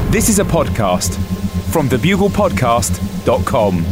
This is a podcast from thebuglepodcast.com.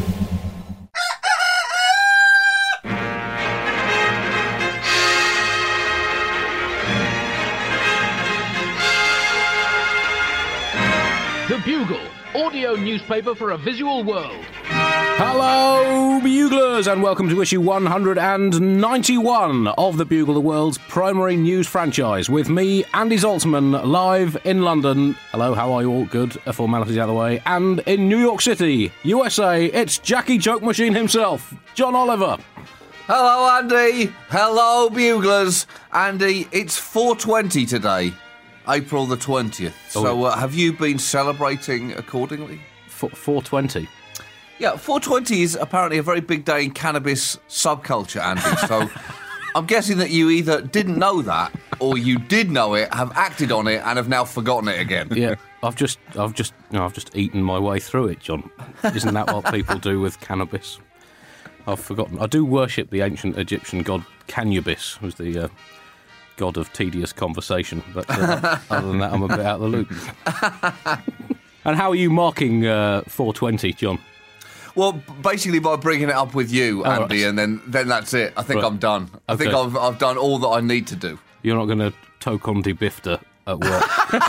The Bugle, audio newspaper for a visual world. Hello, Buglers, and welcome to issue 191 of The Bugle, the world's primary news franchise, with me, Andy Zaltzman, live in London. Hello, how are you all? Good. Formalities out of the way. And in New York City, USA, it's Jackie Joke Machine himself, John Oliver. Hello, Andy. Hello, Buglers. Andy, it's 420 today, April the 20th. So have you been celebrating accordingly? 420? Yeah, 420 is apparently a very big day in cannabis subculture, Andy. So I'm guessing that you either didn't know that or you did know it, have acted on it, and have now forgotten it again. Yeah, I've just eaten my way through it, John. Isn't that what people do with cannabis? I've forgotten. I do worship the ancient Egyptian god Canubis, who's the god of tedious conversation. But other than that, I'm a bit out of the loop. And how are you marking 420, John? Well, basically by bringing it up with you, Andy, right. and then that's it. I think I'm done. I think Okay. I've done all that I need to do. You're not going to Tokondi Bifter at work.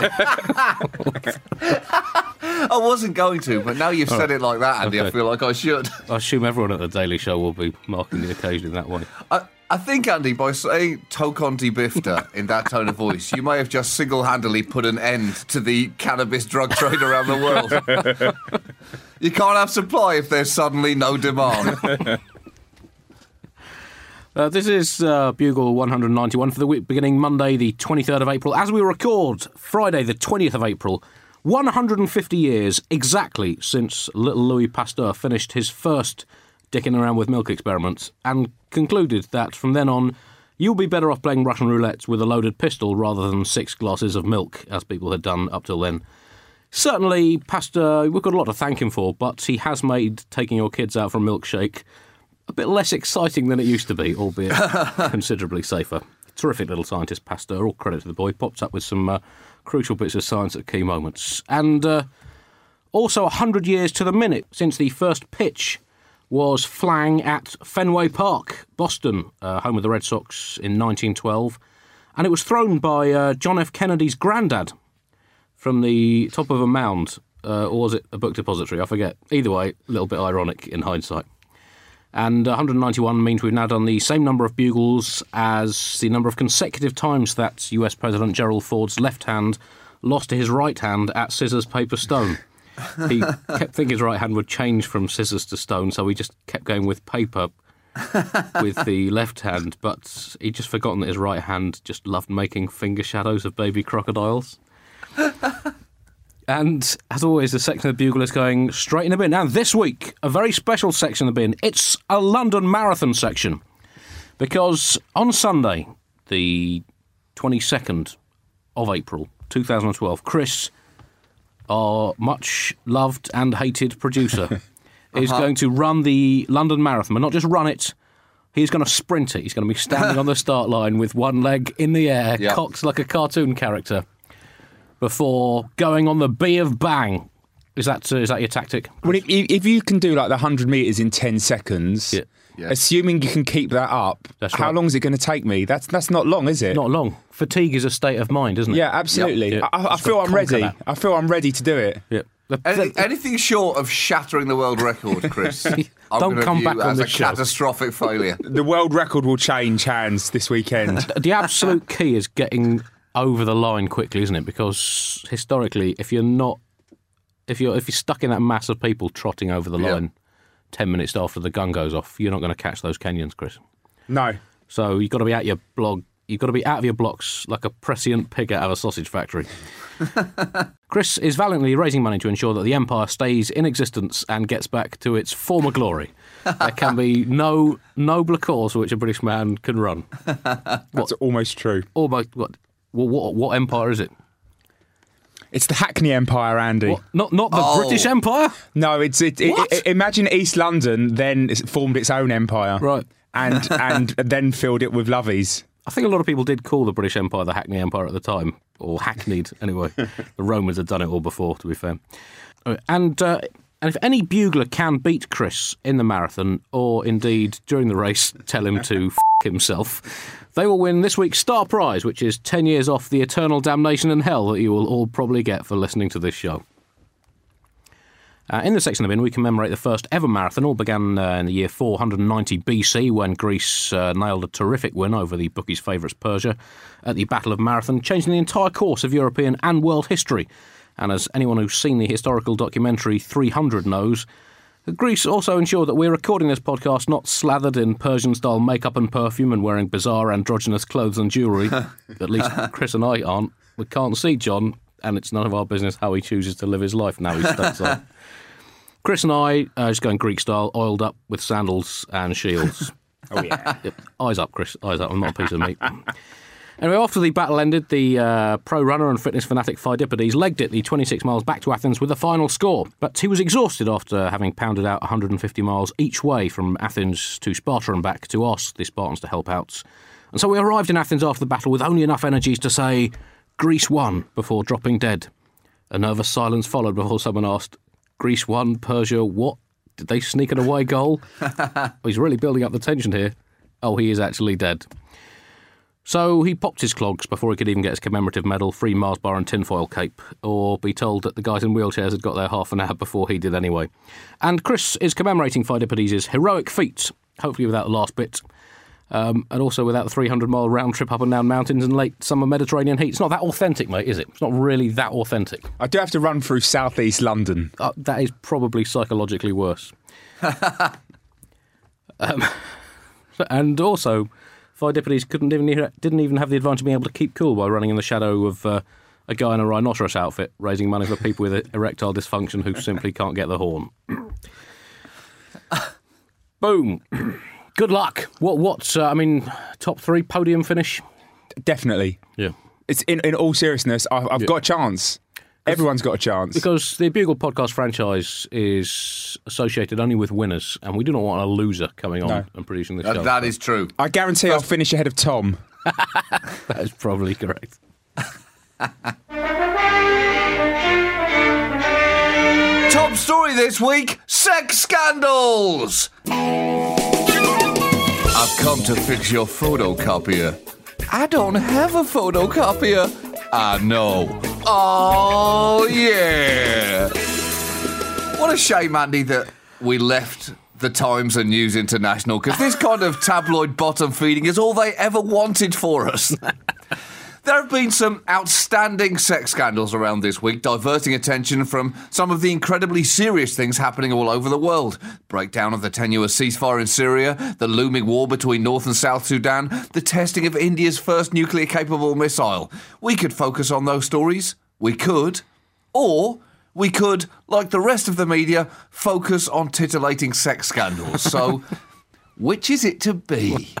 I wasn't going to, but now you've said it like that, Andy, Okay. I feel like I should. I assume everyone at The Daily Show will be marking the occasion in that way. I think, Andy, by saying Tokondi Bifter in that tone of voice, you may have just single-handedly put an end to the cannabis drug trade around the world. You can't have supply if there's suddenly no demand. This is Bugle 191 for the week beginning Monday, the 23rd of April. As we record, Friday, the 20th of April, 150 years exactly since little Louis Pasteur finished his first dicking around with milk experiments and concluded that from then on, you'll be better off playing Russian roulette with a loaded pistol rather than 6 glasses of milk, as people had done up till then. Certainly, Pasteur, we've got a lot to thank him for, but he has made taking your kids out for a milkshake a bit less exciting than it used to be, albeit considerably safer. Terrific little scientist, Pasteur. All credit to the boy. Pops up with some crucial bits of science at key moments. And also 100 years to the minute since the first pitch was flang at Fenway Park, Boston, home of the Red Sox in 1912. And it was thrown by John F. Kennedy's granddad from the top of a mound, or was it a book depository? I forget. Either way, a little bit ironic in hindsight. And 191 means we've now done the same number of bugles as the number of consecutive times that US President Gerald Ford's left hand lost to his right hand at scissors, paper, stone. He kept thinking his right hand would change from scissors to stone, so he just kept going with paper with the left hand, but he'd just forgotten that his right hand just loved making finger shadows of baby crocodiles. And, as always, the section of the Bugle is going straight in the bin. Now, this week, a very special section of the bin. It's a London Marathon section. Because on Sunday, the 22nd of April, 2012, Chris, our much-loved and hated producer, is going to run the London Marathon. But not just run it, he's going to sprint it. He's going to be standing on the start line with one leg in the air, cocked like a cartoon character, before going on the B of bang. Is that your tactic? Well, if you can do like the 100 metres in 10 seconds, assuming you can keep that up, how long is it going to take me? That's not long, is it? Not long. Fatigue is a state of mind, isn't it? Yeah, absolutely. Yep. I feel I'm ready. I feel I'm ready to do it. Yep. Anything short of shattering the world record, Chris, Don't come back on as this a show. catastrophic failure. The world record will change hands this weekend. The absolute key is getting over the line quickly, isn't it? Because historically, if you're stuck in that mass of people trotting over the line 10 minutes after the gun goes off, you're not going to catch those Kenyans, Chris. No. So you've got to be out your blog. You've got to be out of your blocks like a prescient pig out of a sausage factory. Chris is valiantly raising money to ensure that the Empire stays in existence and gets back to its former glory. There can be no nobler cause for which a British man can run. That's almost true. Almost what? What empire is it? It's the Hackney Empire, Andy. What? Not the British Empire? No, imagine East London then formed its own empire. Right. And then filled it with lovies. I think a lot of people did call the British Empire the Hackney Empire at the time. or hackneyed, anyway. The Romans had done it all before, to be fair. And if any bugler can beat Chris in the marathon, or indeed during the race tell him to f*** himself, they will win this week's Star Prize, which is 10 years off the eternal damnation and hell that you will all probably get for listening to this show. In this section of In, we commemorate the first ever marathon. All began in the year 490 BC when Greece nailed a terrific win over the bookies' favourites Persia at the Battle of Marathon, changing the entire course of European and world history. And as anyone who's seen the historical documentary 300 knows, Greece also ensured that we're recording this podcast not slathered in Persian-style makeup and perfume and wearing bizarre androgynous clothes and jewellery. At least Chris and I aren't. We can't see John, and it's none of our business how he chooses to live his life now he's stateside. Chris and I are just going Greek style, oiled up with sandals and shields. Oh, yeah. Eyes up, Chris. Eyes up. I'm not a piece of meat. Anyway, after the battle ended, the pro runner and fitness fanatic Pheidippides legged it the 26 miles back to Athens with a final score. But he was exhausted after having pounded out 150 miles each way from Athens to Sparta and back to ask the Spartans to help out. And so we arrived in Athens after the battle with only enough energies to say, Greece won, before dropping dead. A nervous silence followed before someone asked, Greece won, Persia, what? Did they sneak an away goal? He's really building up the tension here. Oh, he is actually dead. So he popped his clogs before he could even get his commemorative medal, free Mars bar and tinfoil cape, or be told that the guys in wheelchairs had got there half an hour before he did anyway. And Chris is commemorating Pheidippides' heroic feat, hopefully without the last bit, and also without the 300-mile round trip up and down mountains in late summer Mediterranean heat. It's not that authentic, mate, is it? It's not really that authentic. I do have to run through southeast London. That is probably psychologically worse. And also, Pheidippides didn't even have the advantage of being able to keep cool by running in the shadow of a guy in a rhinoceros outfit, raising money for people with erectile dysfunction who simply can't get the horn. Boom. Good luck. What's top 3 podium finish? Definitely. Yeah. It's in all seriousness, I've got a chance. Everyone's got a chance. Because the Bugle podcast franchise is associated only with winners, and we do not want a loser coming on and producing this show. That is true. I guarantee I'll finish ahead of Tom. That is probably correct. Top story this week, sex scandals! I've come to fix your photocopier. I don't have a photocopier. I know. Oh, yeah. What a shame, Andy, that we left the Times and News International, because this kind of tabloid bottom feeding is all they ever wanted for us. There have been some outstanding sex scandals around this week, diverting attention from some of the incredibly serious things happening all over the world. Breakdown of the tenuous ceasefire in Syria, the looming war between North and South Sudan, the testing of India's first nuclear-capable missile. We could focus on those stories. We could. Or we could, like the rest of the media, focus on titillating sex scandals. So, which is it to be?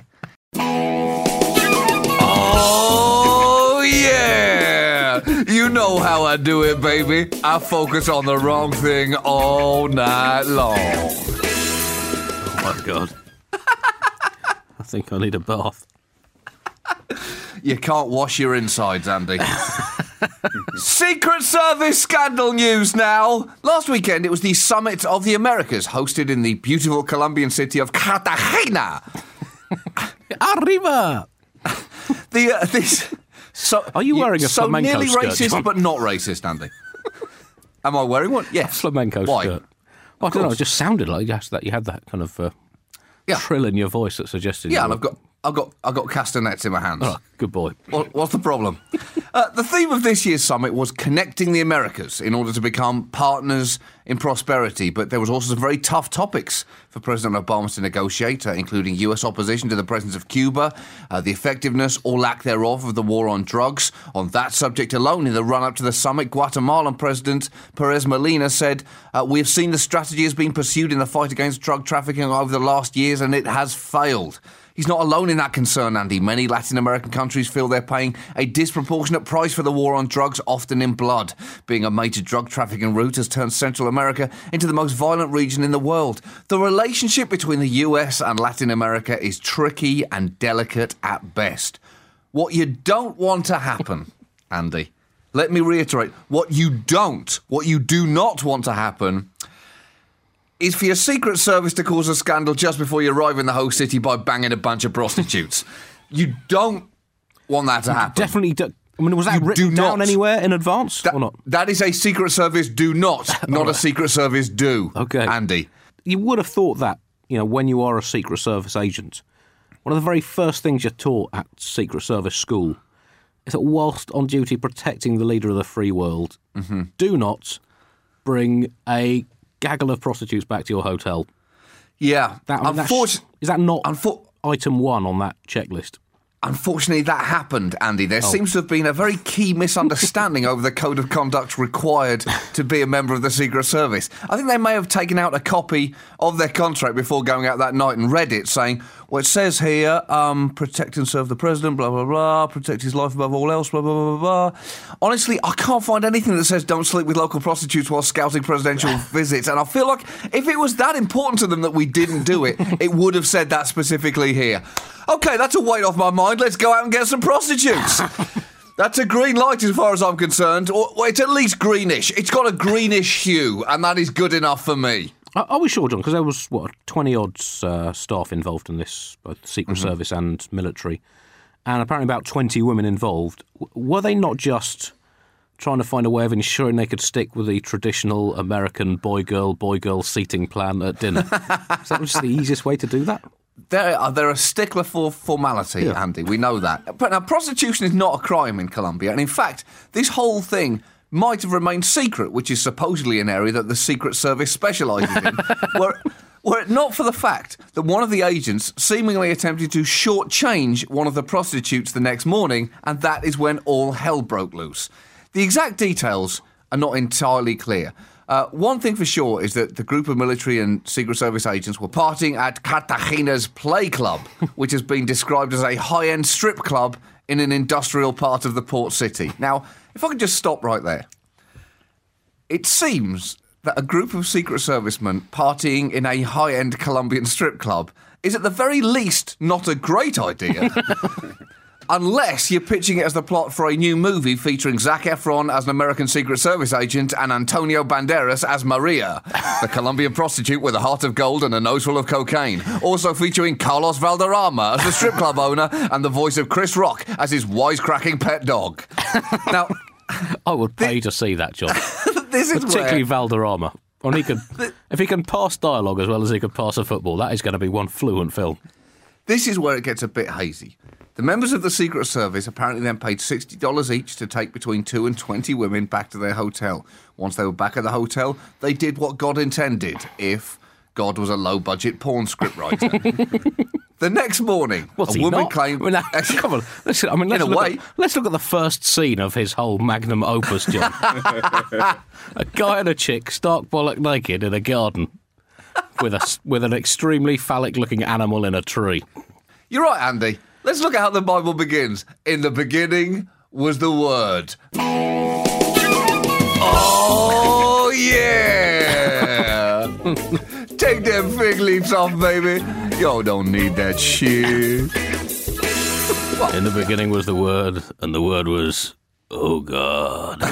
Oh, yeah! You know how I do it, baby. I focus on the wrong thing all night long. Oh, my God. I think I need a bath. You can't wash your insides, Andy. Secret Service scandal news now. Last weekend, it was the Summit of the Americas, hosted in the beautiful Colombian city of Cartagena. Arriba! Are you wearing a flamenco nearly skirt, racist, John? but not racist, Andy. Am I wearing one? Yes. Flamenco Why? skirt. Well, I don't know. It just sounded like that you had that kind of trill in your voice that suggested. Yeah, and I've got castanets in my hands. Oh, good boy. What's the problem? The theme of this year's summit was connecting the Americas in order to become partners in prosperity, but there was also some very tough topics for President Obama to negotiate, including US opposition to the presence of Cuba, the effectiveness or lack thereof of the war on drugs. On that subject alone, in the run-up to the summit, Guatemalan President Perez Molina said, "We have seen the strategy has been pursued in the fight against drug trafficking over the last years, and it has failed." He's not alone in that concern, Andy. Many Latin American countries feel they're paying a disproportionate price for the war on drugs, often in blood. Being a major drug trafficking route has turned Central America into the most violent region in the world. The relationship between the US and Latin America is tricky and delicate at best. What you don't want to happen Andy. Let me reiterate, what you do not want to happen is for your Secret Service to cause a scandal just before you arrive in the host city by banging a bunch of prostitutes. You don't want that to happen. Definitely don't. I mean, was that written down anywhere in advance or not? That is a Secret Service do not a Secret Service do. Okay. Andy. You would have thought that, when you are a Secret Service agent, one of the very first things you're taught at Secret Service school is that whilst on duty protecting the leader of the free world, do not bring a gaggle of prostitutes back to your hotel. Yeah. Is that not item 1 on that checklist? Unfortunately, that happened, Andy. There seems to have been a very key misunderstanding over the code of conduct required to be a member of the Secret Service. I think they may have taken out a copy of their contract before going out that night and read it, saying, well, it says here, protect and serve the president, blah, blah, blah, protect his life above all else, blah, blah, blah, blah, blah. Honestly, I can't find anything that says don't sleep with local prostitutes while scouting presidential visits, and I feel like if it was that important to them that we didn't do it, it would have said that specifically here. OK, that's a weight off my mind. Let's go out and get some prostitutes. That's a green light as far as I'm concerned. Or it's at least greenish. It's got a greenish hue, and that is good enough for me. Are we sure, John? Because there was, 20-odd staff involved in this, both Secret Service and military, and apparently about 20 women involved. Were they not just trying to find a way of ensuring they could stick with the traditional American boy-girl seating plan at dinner? Is that just the easiest way to do that? They're a stickler for formality, yeah. Andy. We know that. But now, prostitution is not a crime in Colombia. And in fact, this whole thing might have remained secret, which is supposedly an area that the Secret Service specialises in. Were it not for the fact that one of the agents seemingly attempted to shortchange one of the prostitutes the next morning, and that is when all hell broke loose. The exact details are not entirely clear. One thing for sure is that the group of military and Secret Service agents were partying at Cartagena's Play Club, which has been described as a high-end strip club in an industrial part of the port city. Now, if I could just stop right there. It seems that a group of Secret Servicemen partying in a high-end Colombian strip club is at the very least not a great idea. Unless you're pitching it as the plot for a new movie featuring Zac Efron as an American Secret Service agent and Antonio Banderas as Maria, the Colombian prostitute with a heart of gold and a nose full of cocaine. Also featuring Carlos Valderrama as the strip club owner and the voice of Chris Rock as his wisecracking pet dog. Now, I would pay to see that, John. This is particularly Valderrama. Well, if he can pass dialogue as well as he could pass a football, that is going to be one fluent film. This is where it gets a bit hazy. The members of the Secret Service apparently then paid $60 each to take between 2 and 20 women back to their hotel. Once they were back at the hotel, they did what God intended, if God was a low-budget porn scriptwriter. The next morning, a woman claimed... Come on, let's look at the first scene of his whole magnum opus, John. A guy and a chick stark bollock naked in a garden with an extremely phallic-looking animal in a tree. You're right, Andy. Let's look at how the Bible begins. In the beginning was the Word. Oh, yeah! Take them fig leaves off, baby. Y'all don't need that shit. In the beginning was the Word, and the Word was, oh, God.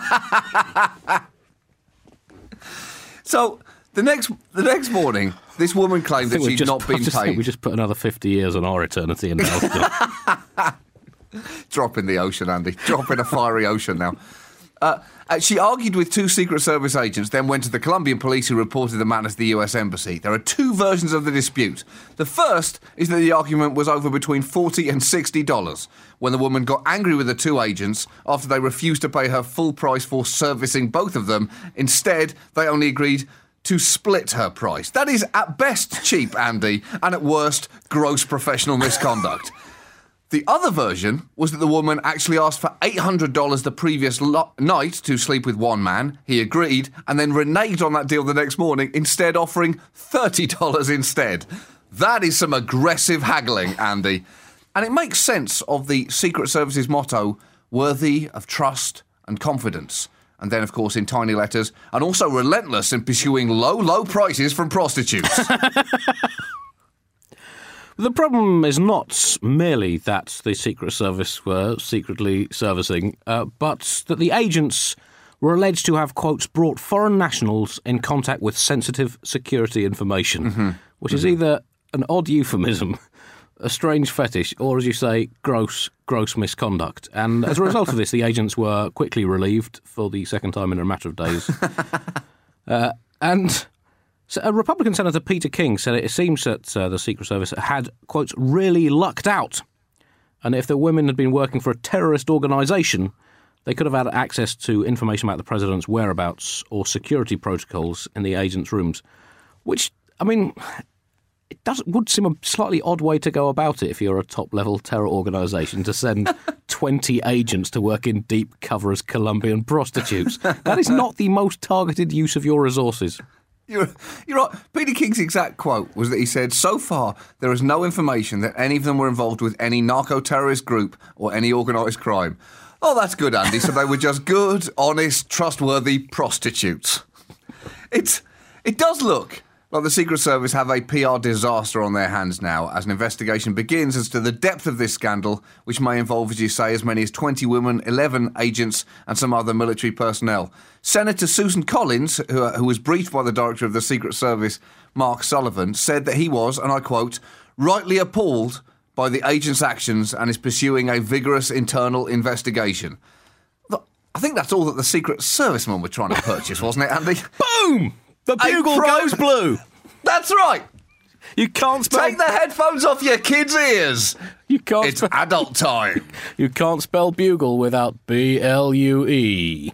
So, the next morning... This woman claimed that she'd not been paid. We just put another 50 years on our eternity in the Drop in the ocean, Andy. Drop in a fiery ocean now. She argued with 2 Secret Service agents, then went to the Colombian police who reported the matter to the US Embassy. There are 2 versions of the dispute. The first is that the argument was over between $40 and $60 when the woman got angry with the 2 agents after they refused to pay her full price for servicing both of them. Instead, they only agreed to split her price. That is at best cheap, Andy, and at worst gross professional misconduct. The other version was that the woman actually asked for $800 the previous night to sleep with one man. He agreed, and then reneged on that deal the next morning, instead offering $30 instead. That is some aggressive haggling, Andy. And it makes sense of the Secret Service's motto, worthy of trust and confidence. And then, of course, in tiny letters, and also relentless in pursuing low prices from prostitutes. The problem is not merely that the Secret Service were secretly servicing, but that the agents were alleged to have, quotes, brought foreign nationals in contact with sensitive security information, which is either an odd euphemism, a strange fetish, or, as you say, gross misconduct. And as a result of this, the agents were quickly relieved for the second time in a matter of days. And so a Republican Senator Peter King said it seems that the Secret Service had, quotes, really lucked out. And if the women had been working for a terrorist organisation, they could have had access to information about the president's whereabouts or security protocols in the agents' rooms. Which, I mean, would seem a slightly odd way to go about it if you're a top-level terror organisation, to send 20 agents to work in deep cover as Colombian prostitutes. That is not the most targeted use of your resources. You're right. Peter King's exact quote was that he said, "So far, there is no information that any of them were involved with any narco-terrorist group or any organised crime." Oh, that's good, Andy. So they were just good, honest, trustworthy prostitutes. It does look like the Secret Service have a PR disaster on their hands now as an investigation begins as to the depth of this scandal, which may involve, as you say, as many as 20 women, 11 agents and some other military personnel. Senator Susan Collins, who was briefed by the Director of the Secret Service, Mark Sullivan, said that he was, and I quote, rightly appalled by the agent's actions and is pursuing a vigorous internal investigation. I think that's all that the Secret Servicemen were trying to purchase, wasn't it, Andy? Boom! The bugle goes blue. That's right. You can't spell... Take the headphones off your kids' ears. You can't. It's adult time. You can't spell bugle without B-L-U-E.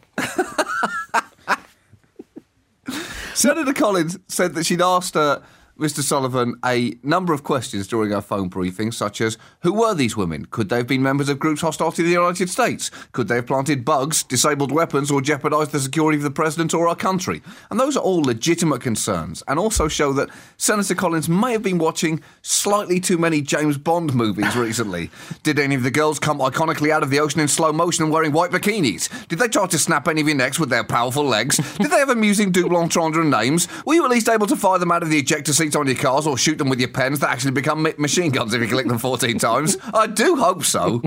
Senator Collins said that she'd asked Mr. Sullivan a number of questions during our phone briefing, such as, who were these women? Could they have been members of groups hostile to the United States? Could they have planted bugs, disabled weapons, or jeopardised the security of the president or our country? And those are all legitimate concerns, and also show that Senator Collins may have been watching slightly too many James Bond movies recently. Did any of the girls come iconically out of the ocean in slow motion and wearing white bikinis? Did they try to snap any of your necks with their powerful legs? Did they have amusing double entendre names? Were you at least able to fire them out of the ejector seat on your cars or shoot them with your pens that actually become machine guns if you click them 14 times? I do hope so.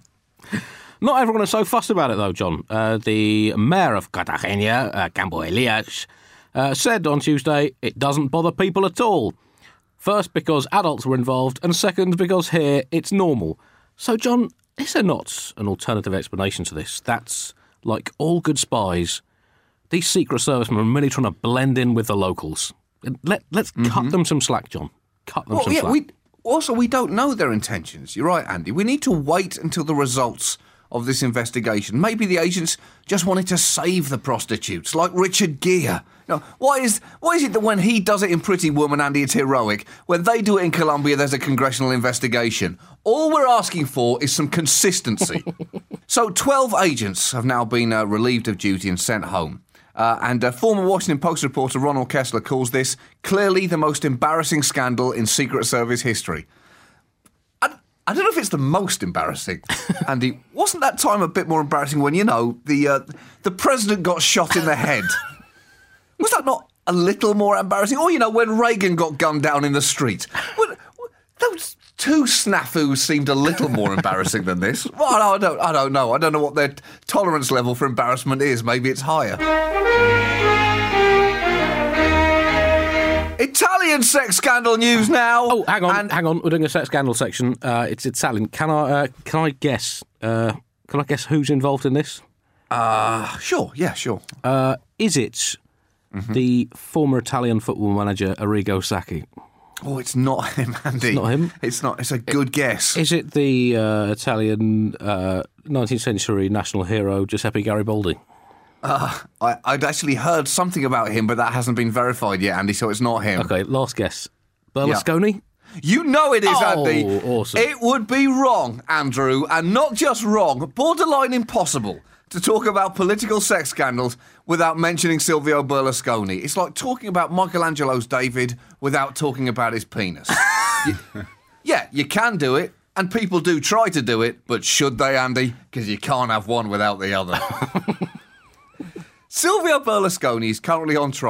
Not everyone is so fussed about it, though, John. The mayor of Cartagena, Campo Elias, said on Tuesday it doesn't bother people at all. First, because adults were involved, and second, because here it's normal. So, John, is there not an alternative explanation to this? That's, like all good spies, these Secret Servicemen are really trying to blend in with the locals. Let's cut them some slack, John. Cut them some slack. We don't know their intentions. You're right, Andy. We need to wait until the results of this investigation. Maybe the agents just wanted to save the prostitutes, like Richard Gere. Now, why is it that when he does it in Pretty Woman, Andy, it's heroic? When they do it in Colombia, there's a congressional investigation. All we're asking for is some consistency. So 12 agents have now been relieved of duty and sent home. And former Washington Post reporter Ronald Kessler calls this clearly the most embarrassing scandal in Secret Service history. I don't know if it's the most embarrassing, Andy. Wasn't that time a bit more embarrassing when, the president got shot in the head? Was that not a little more embarrassing? Or, when Reagan got gunned down in the street? Those two snafus seemed a little more embarrassing than this. Well, I don't know. I don't know what their tolerance level for embarrassment is. Maybe it's higher. Italian sex scandal news now. Oh, hang on. We're doing a sex scandal section. It's Italian. Can I guess? Can I guess who's involved in this? Sure. Yeah, sure. Is it the former Italian football manager Arrigo Sacchi? Oh, it's not him, Andy. It's not him? It's not. It's a good guess. Is it the Italian 19th century national hero Giuseppe Garibaldi? I'd actually heard something about him, but that hasn't been verified yet, Andy, so it's not him. Okay, last guess. Berlusconi? Yeah. You know it is, Andy. Awesome. It would be wrong, Andrew, and not just wrong, borderline impossible to talk about political sex scandals without mentioning Silvio Berlusconi. It's like talking about Michelangelo's David without talking about his penis. You can do it, and people do try to do it, but should they, Andy? Because you can't have one without the other. Silvio Berlusconi is currently on trial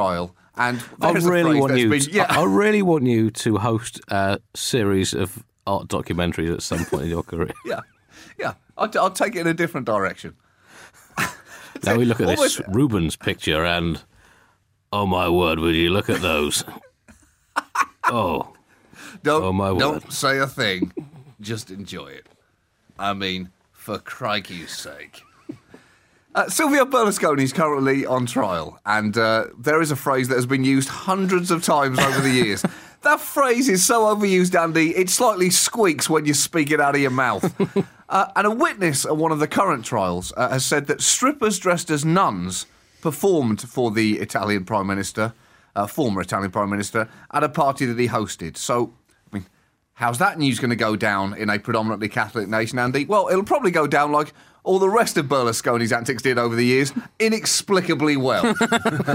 And I really want you. Been, I really want you to host a series of art documentaries at some point in your career. Yeah. I'll take it in a different direction. Now we look at this Rubens picture and, oh my word, will you look at those? Oh my word. Don't say a thing. Just enjoy it. I mean, for crikey's sake. Silvio Berlusconi is currently on trial, and there is a phrase that has been used hundreds of times over the years. That phrase is so overused, Andy, it slightly squeaks when you speak it out of your mouth. And a witness at one of the current trials has said that strippers dressed as nuns performed for the Italian Prime Minister, former Italian Prime Minister, at a party that he hosted. So, I mean, how's that news going to go down in a predominantly Catholic nation, Andy? Well, it'll probably go down like all the rest of Berlusconi's antics did over the years, inexplicably well. I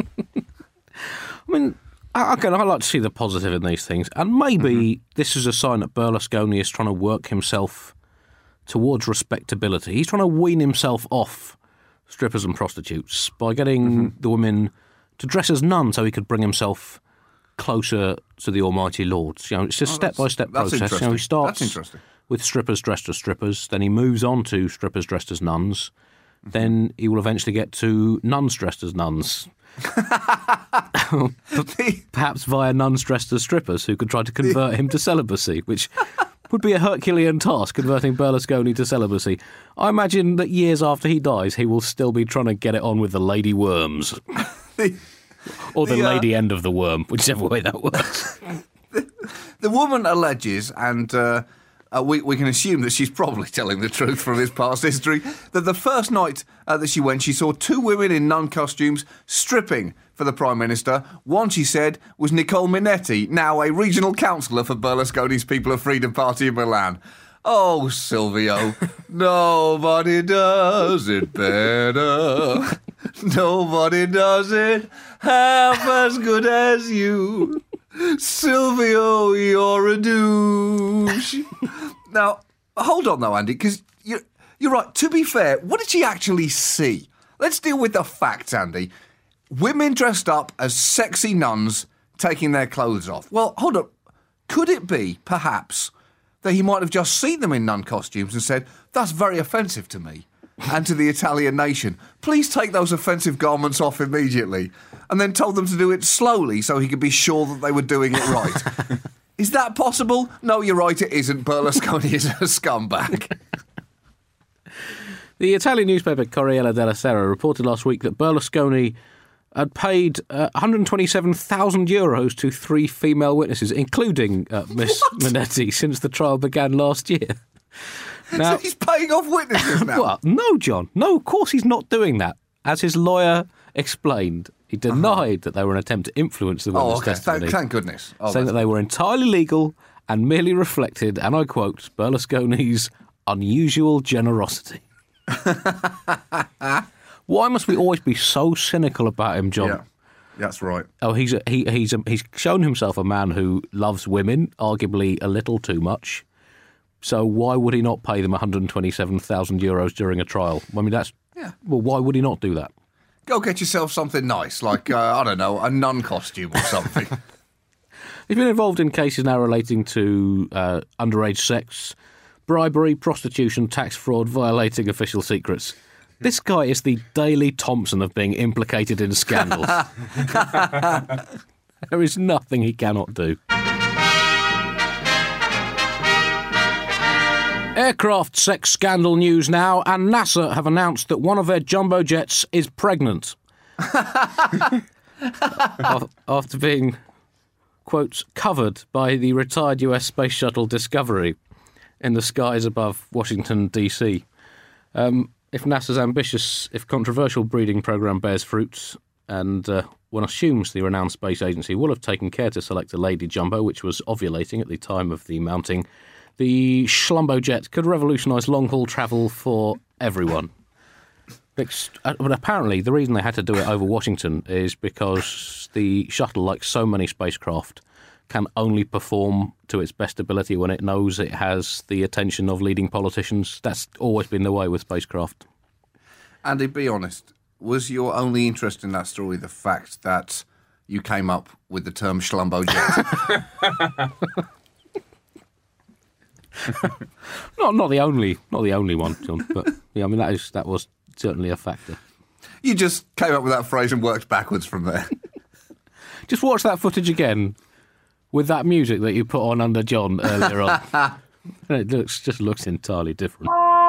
mean, I like to see the positive in these things, and maybe this is a sign that Berlusconi is trying to work himself towards respectability. He's trying to wean himself off strippers and prostitutes by getting the women to dress as nuns so he could bring himself closer to the Almighty Lord. You know, it's a step-by-step process. You know, he starts with strippers dressed as strippers, then he moves on to strippers dressed as nuns, then he will eventually get to nuns dressed as nuns. Perhaps via nuns dressed as strippers who could try to convert him to celibacy, which would be a Herculean task, converting Berlusconi to celibacy. I imagine that years after he dies, he will still be trying to get it on with the lady worms. Or the lady end of the worm, whichever way that works. The woman alleges, and we can assume that she's probably telling the truth from his past history, that the first night that she went, she saw two women in nun costumes stripping for the Prime Minister. One, she said, was Nicole Minetti, now a regional councillor for Berlusconi's People of Freedom Party in Milan. Oh, Silvio, nobody does it better. Nobody does it half as good as you. Silvio, you're a douche. Now, hold on though, Andy, because you're right. To be fair, what did she actually see? Let's deal with the facts, Andy. Women dressed up as sexy nuns taking their clothes off. Well, hold up. Could it be, perhaps, that he might have just seen them in nun costumes and said, that's very offensive to me and to the Italian nation. Please take those offensive garments off immediately, and then told them to do it slowly so he could be sure that they were doing it right. Is that possible? No, you're right, it isn't. Berlusconi is a scumbag. The Italian newspaper Corriere della Sera reported last week that Berlusconi had paid €127,000 to 3 female witnesses, including Miss Minetti, since the trial began last year. Now, so he's paying off witnesses now? Well, no, John. No, of course he's not doing that. As his lawyer explained, he denied that they were an attempt to influence the witness testimony. Thank goodness. Saying that they were entirely legal and merely reflected, and I quote, Berlusconi's unusual generosity. Why must we always be so cynical about him, John? Yeah, that's right. Oh, he's shown himself a man who loves women, arguably a little too much. So why would he not pay them €127,000 during a trial? I mean, well, why would he not do that? Go get yourself something nice, like, I don't know, a nun costume or something. He's been involved in cases now relating to underage sex, bribery, prostitution, tax fraud, violating official secrets. This guy is the Daley Thompson of being implicated in scandals. There is nothing he cannot do. Aircraft sex scandal news now, and NASA have announced that one of their jumbo jets is pregnant. After being, quote, covered by the retired US Space Shuttle Discovery in the skies above Washington, D.C. If NASA's ambitious, if controversial breeding program bears fruits, and one assumes the renowned space agency will have taken care to select a lady jumbo, which was ovulating at the time of the mounting, the Schlumbo jet could revolutionise long-haul travel for everyone. But apparently the reason they had to do it over Washington is because the shuttle, like so many spacecraft, can only perform to its best ability when it knows it has the attention of leading politicians. That's always been the way with spacecraft. Andy, be honest, was your only interest in that story the fact that you came up with the term schlumbo jet. not the only one, John. But yeah, I mean that was certainly a factor. You just came up with that phrase and worked backwards from there. Just watch that footage again with that music that you put on under John earlier on. It just looks entirely different.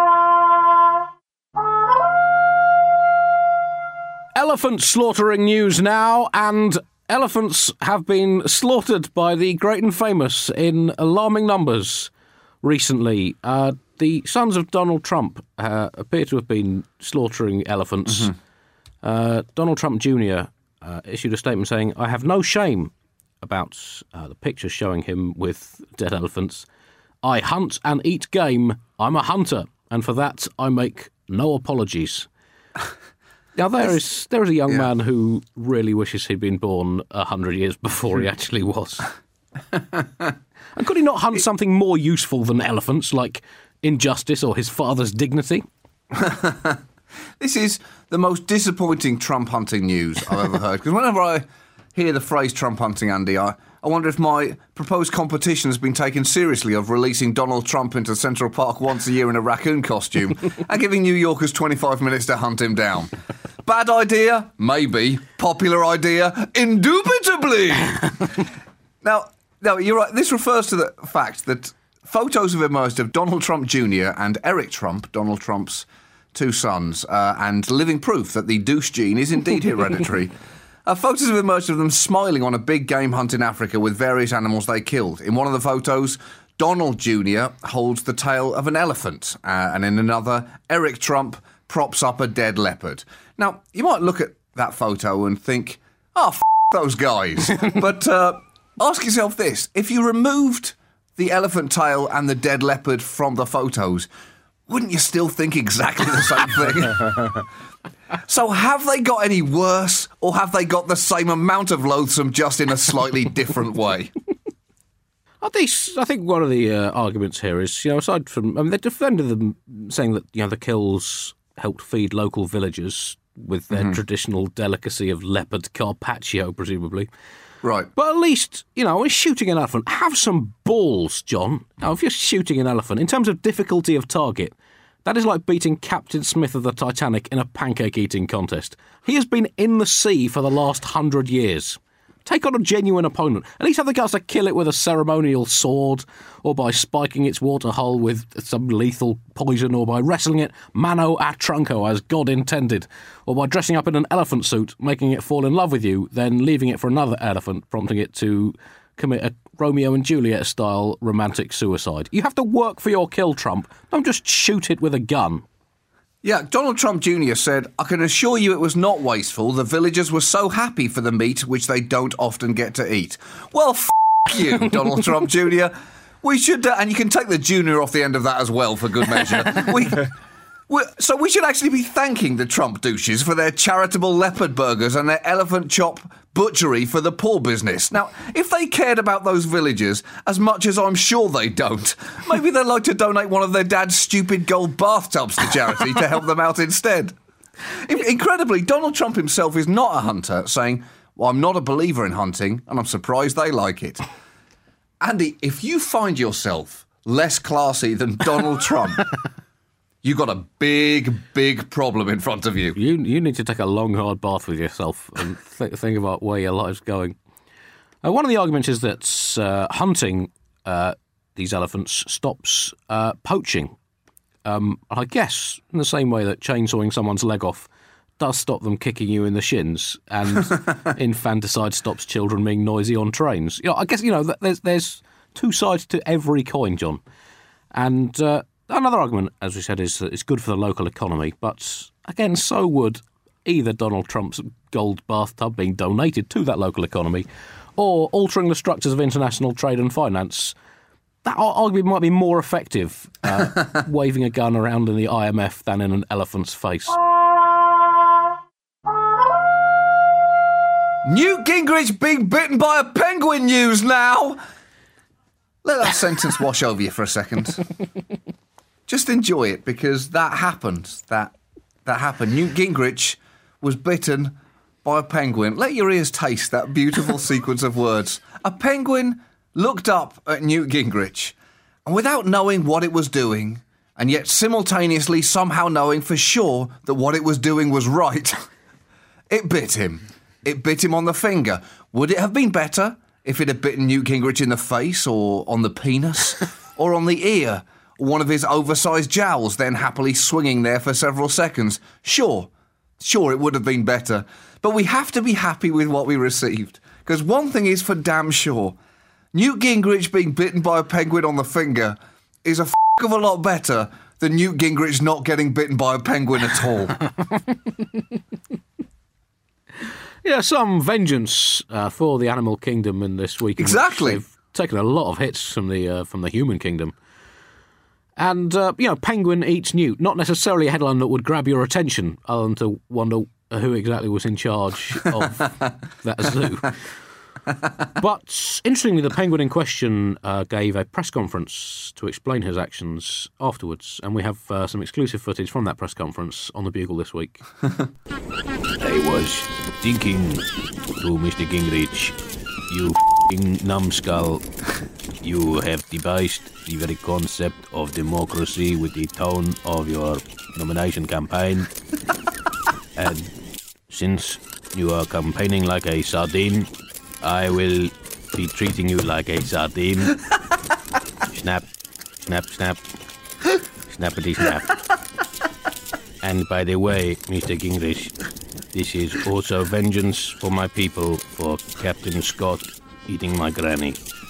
Elephant slaughtering news now, and elephants have been slaughtered by the great and famous in alarming numbers recently. The sons of Donald Trump appear to have been slaughtering elephants. Donald Trump Jr. Issued a statement saying, "I have no shame about the pictures showing him with dead elephants. I hunt and eat game. I'm a hunter, and for that I make no apologies." Now, there is a young man who really wishes he'd been born 100 years before he actually was. And could he not hunt something more useful than elephants, like injustice or his father's dignity? This is the most disappointing Trump hunting news I've ever heard. Because whenever I hear the phrase Trump hunting, Andy, I wonder if my proposed competition has been taken seriously of releasing Donald Trump into Central Park once a year in a raccoon costume and giving New Yorkers 25 minutes to hunt him down. Bad idea? Maybe. Popular idea? Indubitably! Now, you're right. This refers to the fact that photos have emerged of Donald Trump Jr. and Eric Trump, Donald Trump's two sons, and living proof that the douche gene is indeed hereditary. Photos have emerged of them smiling on a big game hunt in Africa with various animals they killed. In one of the photos, Donald Jr. holds the tail of an elephant, and in another, Eric Trump props up a dead leopard. Now, you might look at that photo and think, those guys. But ask yourself this. If you removed the elephant tail and the dead leopard from the photos, wouldn't you still think exactly the same thing? So have they got any worse, or have they got the same amount of loathsome, just in a slightly different way? I think one of the arguments here is, aside from, they defended them saying that, the kills helped feed local villagers with their traditional delicacy of leopard carpaccio, presumably. Right. But at least, when shooting an elephant, have some balls, John. Now, if you're shooting an elephant, in terms of difficulty of target, that is like beating Captain Smith of the Titanic in a pancake-eating contest. He has been in the sea for the last 100 years. Take on a genuine opponent. At least have the guts to kill it with a ceremonial sword, or by spiking its water hull with some lethal poison, or by wrestling it mano a trunco as God intended, or by dressing up in an elephant suit, making it fall in love with you, then leaving it for another elephant, prompting it to commit a Romeo and Juliet-style romantic suicide. You have to work for your kill, Trump. Don't just shoot it with a gun. Yeah, Donald Trump Jr. said, "I can assure you it was not wasteful. The villagers were so happy for the meat, which they don't often get to eat." Well, you, Donald Trump Jr. We should, and you can take the junior off the end of that as well, for good measure. So we should actually be thanking the Trump douches for their charitable leopard burgers and their elephant chop butchery for the poor business. Now, if they cared about those villagers as much as I'm sure they don't, maybe they'd like to donate one of their dad's stupid gold bathtubs to charity to help them out instead. Incredibly, Donald Trump himself is not a hunter, saying, "Well, I'm not a believer in hunting, and I'm surprised they like it." Andy, if you find yourself less classy than Donald Trump, you've got a big, big problem in front of you. You need to take a long, hard bath with yourself and think about where your life's going. One of the arguments is that hunting these elephants stops poaching. I guess in the same way that chainsawing someone's leg off does stop them kicking you in the shins, and infanticide stops children being noisy on trains. I guess there's two sides to every coin, John. And another argument, as we said, is that it's good for the local economy. But again, so would either Donald Trump's gold bathtub being donated to that local economy, or altering the structures of international trade and finance. That argument might be more effective waving a gun around in the IMF than in an elephant's face. Newt Gingrich being bitten by a penguin news now. Let that sentence wash over you for a second. Just enjoy it, because that happened. That happened. Newt Gingrich was bitten by a penguin. Let your ears taste that beautiful sequence of words. A penguin looked up at Newt Gingrich, and without knowing what it was doing, and yet simultaneously somehow knowing for sure that what it was doing was right, it bit him. It bit him on the finger. Would it have been better if it had bitten Newt Gingrich in the face, or on the penis, or on the ear, or one of his oversized jowls, then happily swinging there for several seconds? Sure, it would have been better. But we have to be happy with what we received. Because one thing is for damn sure, Newt Gingrich being bitten by a penguin on the finger is a of a lot better than Newt Gingrich not getting bitten by a penguin at all. Yeah, some vengeance for the animal kingdom in this week. Exactly. They've taken a lot of hits from the human kingdom. And, penguin eats Newt. Not necessarily a headline that would grab your attention, other than to wonder who exactly was in charge of that zoo. But, interestingly, the penguin in question gave a press conference to explain his actions afterwards, and we have some exclusive footage from that press conference on the Bugle this week. I was thinking to Mr. Gingrich, you f***ing numbskull, you have devised the very concept of democracy with the tone of your nomination campaign, and since you are campaigning like a sardine, I will be treating you like a sardine. Snap, snap, snap, snappity snap. And by the way, Mr. Gingrich, this is also vengeance for my people for Captain Scott eating my granny.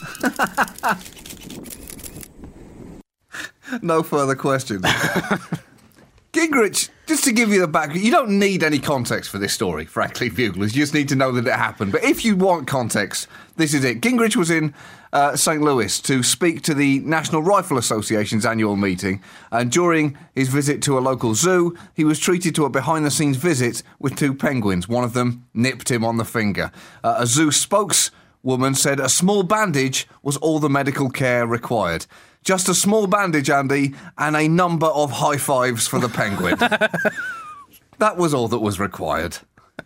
No further questions. Gingrich, just to give you the background, you don't need any context for this story, frankly, Buglers. You just need to know that it happened. But if you want context, this is it. Gingrich was in St. Louis to speak to the National Rifle Association's annual meeting, and during his visit to a local zoo, he was treated to a behind-the-scenes visit with two penguins. One of them nipped him on the finger. A zoo spokeswoman said a small bandage was all the medical care required. Just a small bandage, Andy, and a number of high fives for the penguin. That was all that was required.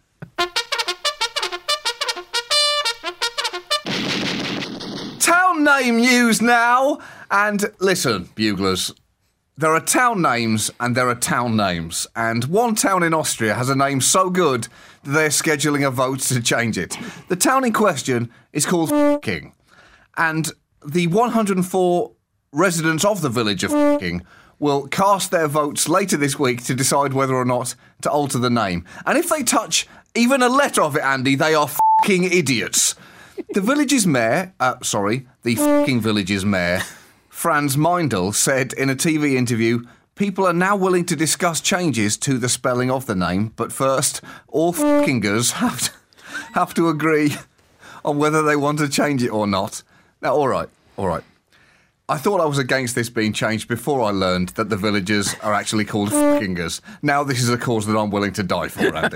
Town name news now. And listen, Buglers, there are town names and there are town names. And one town in Austria has a name so good that they're scheduling a vote to change it. The town in question is called F***ing. And the 104 residents of the village of F***ing will cast their votes later this week to decide whether or not to alter the name. And if they touch even a letter of it, Andy, they are f***ing idiots. The village's mayor, the f***ing village's mayor, Franz Meindl, said in a TV interview, people are now willing to discuss changes to the spelling of the name, but first, all f***ingers have to agree on whether they want to change it or not. Now, all right. I thought I was against this being changed before I learned that the villagers are actually called f***ingers. Now this is a cause that I'm willing to die for, Andy.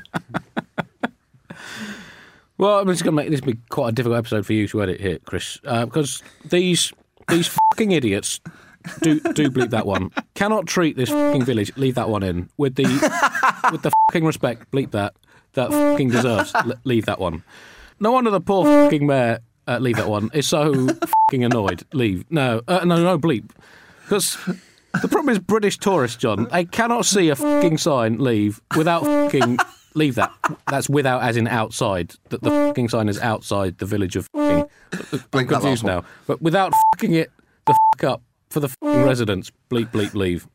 Well, I'm just going to make this be quite a difficult episode for you to edit here, Chris, because these f***ing idiots do bleep that one. Cannot treat this f***ing village, leave that one in. With the f***ing respect, bleep that f***ing deserves, leave that one. No wonder the poor f***ing mayor, leave that one, is so f***ing annoyed. Leave. No, bleep. Because the problem is British tourists, John, they cannot see a f***ing sign, leave, without f***ing... Leave that. That's without, as in outside. That the f***ing sign is outside the village of f***ing. I'm confused now. But without f***ing it the f*** up for the f***ing residents. Bleep, bleep, leave.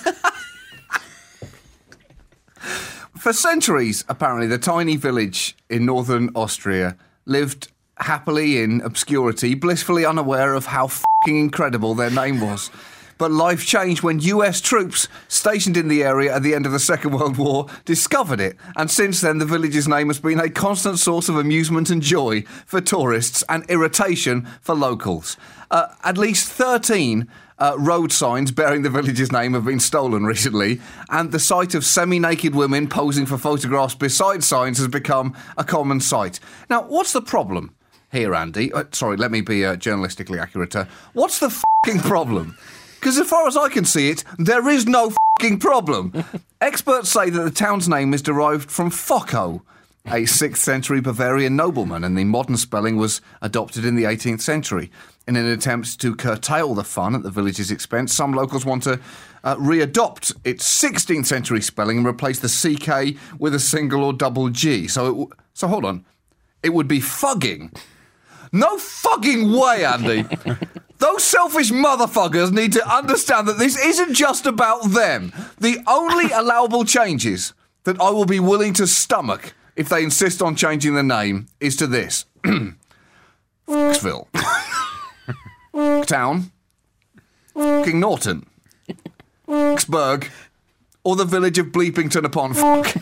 For centuries, apparently, the tiny village in northern Austria lived happily in obscurity, blissfully unaware of how f***ing incredible their name was. But life changed when US troops stationed in the area at the end of the Second World War discovered it. And since then, the village's name has been a constant source of amusement and joy for tourists and irritation for locals. At least 13 road signs bearing the village's name have been stolen recently, and the sight of semi-naked women posing for photographs beside signs has become a common sight. Now, what's the problem here, Andy? Sorry, let me be journalistically accurate. What's the f***ing problem? Because as far as I can see it, there is no f***ing problem. Experts say that the town's name is derived from Focko, a 6th century Bavarian nobleman, and the modern spelling was adopted in the 18th century. In an attempt to curtail the fun at the village's expense, some locals want to readopt its 16th century spelling and replace the CK with a single or double G. So hold on. It would be fugging. No fucking way, Andy. Those selfish motherfuckers need to understand that this isn't just about them. The only allowable changes that I will be willing to stomach if they insist on changing the name is to this. Foxville. Town. King Norton. Foxburg. Or the village of Bleepington upon Fuck.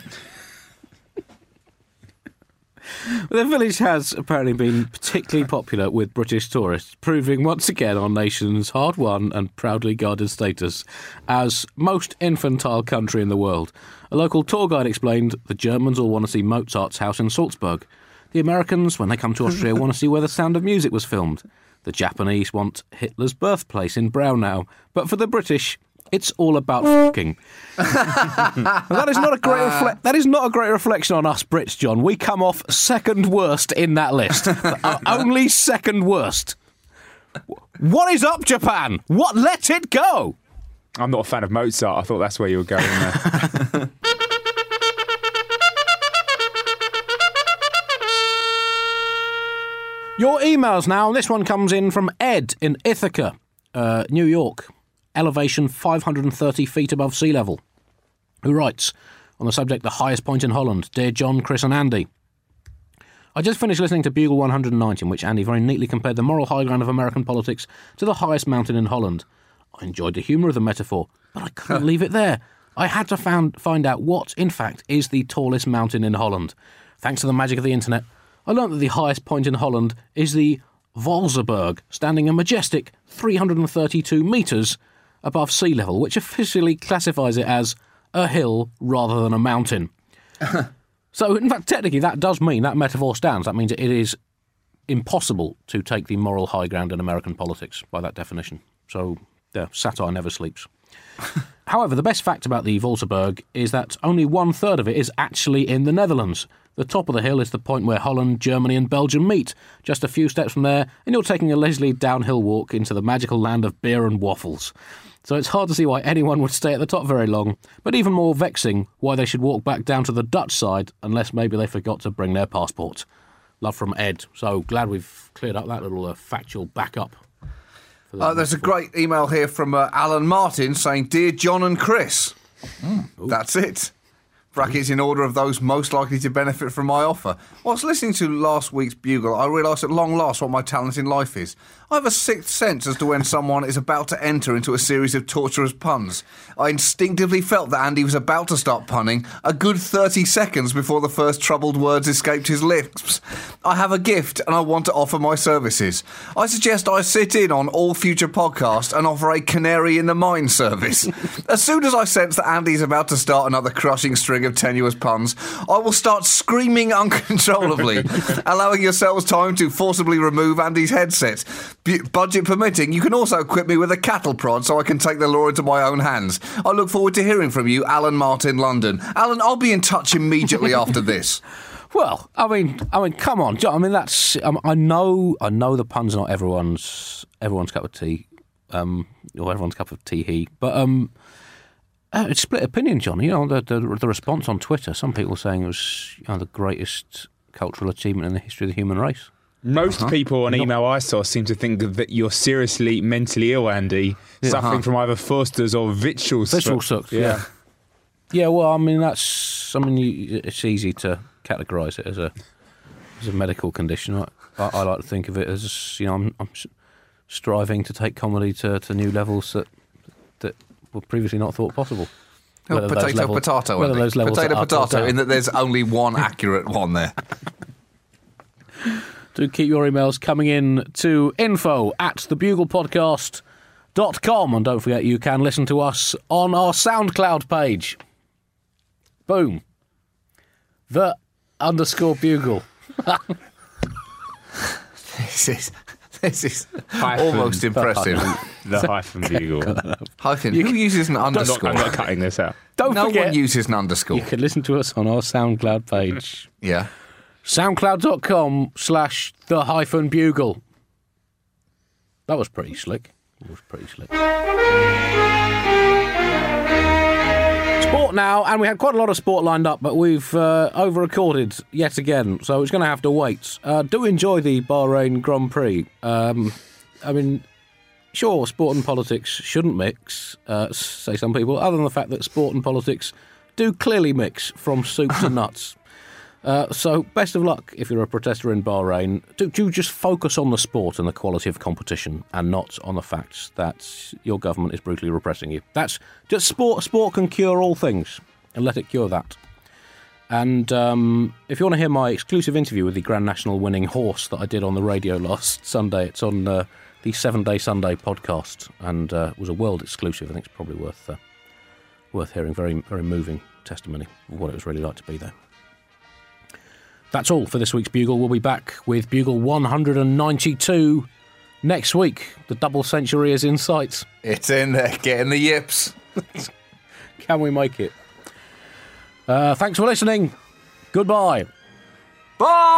The village has apparently been particularly popular with British tourists, proving once again our nation's hard-won and proudly guarded status as most infantile country in the world. A local tour guide explained the Germans all want to see Mozart's house in Salzburg. The Americans, when they come to Austria, want to see where The Sound of Music was filmed. The Japanese want Hitler's birthplace in Braunau. But for the British, it's all about fucking. That is not a great reflection on us Brits, John. We come off second worst in that list. Only second worst. What is up, Japan? What? Let it go. I'm not a fan of Mozart. I thought that's where you were going there. Your emails now. This one comes in from Ed in Ithaca, New York. Elevation 530 feet above sea level. Who writes, on the subject, the highest point in Holland. Dear John, Chris and Andy. I just finished listening to Bugle 190, in which Andy very neatly compared the moral high ground of American politics to the highest mountain in Holland. I enjoyed the humour of the metaphor, but I couldn't leave it there. I had to find out what, in fact, is the tallest mountain in Holland. Thanks to the magic of the internet, I learnt that the highest point in Holland is the Valserberg, standing a majestic 332 metres above sea level, which officially classifies it as a hill rather than a mountain. So, in fact, technically, that does mean that metaphor stands. That means it is impossible to take the moral high ground in American politics by that definition. So, satire never sleeps. However, the best fact about the Valserberg is that only 1/3 of it is actually in the Netherlands. The top of the hill is the point where Holland, Germany and Belgium meet. Just a few steps from there, and you're taking a leisurely downhill walk into the magical land of beer and waffles. So it's hard to see why anyone would stay at the top very long, but even more vexing, why they should walk back down to the Dutch side unless maybe they forgot to bring their passport. Love from Ed. So glad we've cleared up that little factual backup. There's a great email here from Alan Martin saying, Dear John and Chris. That's it. Brackets in order of those most likely to benefit from my offer. Whilst listening to last week's Bugle, I realised at long last what my talent in life is. I have a sixth sense as to when someone is about to enter into a series of torturous puns. I instinctively felt that Andy was about to start punning a good 30 seconds before the first troubled words escaped his lips. I have a gift and I want to offer my services. I suggest I sit in on all future podcasts and offer a canary in the mine service. As soon as I sense that Andy's about to start another crushing string of tenuous puns, I will start screaming uncontrollably, allowing yourselves time to forcibly remove Andy's headset. Budget permitting, you can also equip me with a cattle prod so I can take the law into my own hands. I look forward to hearing from you, Alan Martin, London. Alan, I'll be in touch immediately after this. Well, I mean, come on, John. I mean, that's. I know the puns are not everyone's cup of tea, or everyone's cup of tea. But it's split opinion, John. You know, the response on Twitter. Some people saying it was the greatest cultural achievement in the history of the human race. Most people on email I saw seem to think that you're seriously mentally ill, Andy, suffering from either Foster's or Vitchell sucks. Yeah. Yeah. Well, I mean, it's easy to categorise it as a medical condition. I like to think of it as I'm striving to take comedy to new levels that were previously not thought possible. Potato, in that there's only one accurate one there. Do keep your emails coming in to info@thebuglepodcast.com, and don't forget you can listen to us on our SoundCloud page. Boom. The _bugle. This This is almost impressive. The hyphen bugle. Hyphen. Who uses an underscore? I'm not cutting this out. Don't no forget, one uses an underscore. you can listen to us on our SoundCloud page. Yeah. SoundCloud.com/the-bugle. That was pretty slick. Sport now, and we had quite a lot of sport lined up, but we've over-recorded yet again, so it's going to have to wait. Do enjoy the Bahrain Grand Prix. I mean, sure, sport and politics shouldn't mix, say some people, other than the fact that sport and politics do clearly mix from soup to nuts. So, best of luck if you're a protester in Bahrain. Do just focus on the sport and the quality of competition and not on the fact that your government is brutally repressing you. That's just sport. Sport can cure all things, and let it cure that. And if you want to hear my exclusive interview with the Grand National winning horse that I did on the radio last Sunday, it's on the 7 Day Sunday podcast, and was a world exclusive. I think it's probably worth hearing. Very, very moving testimony of what it was really like to be there. That's all for this week's Bugle. We'll be back with Bugle 192 next week. The double century is in sight. It's in there. Getting the yips. Can we make it? Thanks for listening. Goodbye. Bye!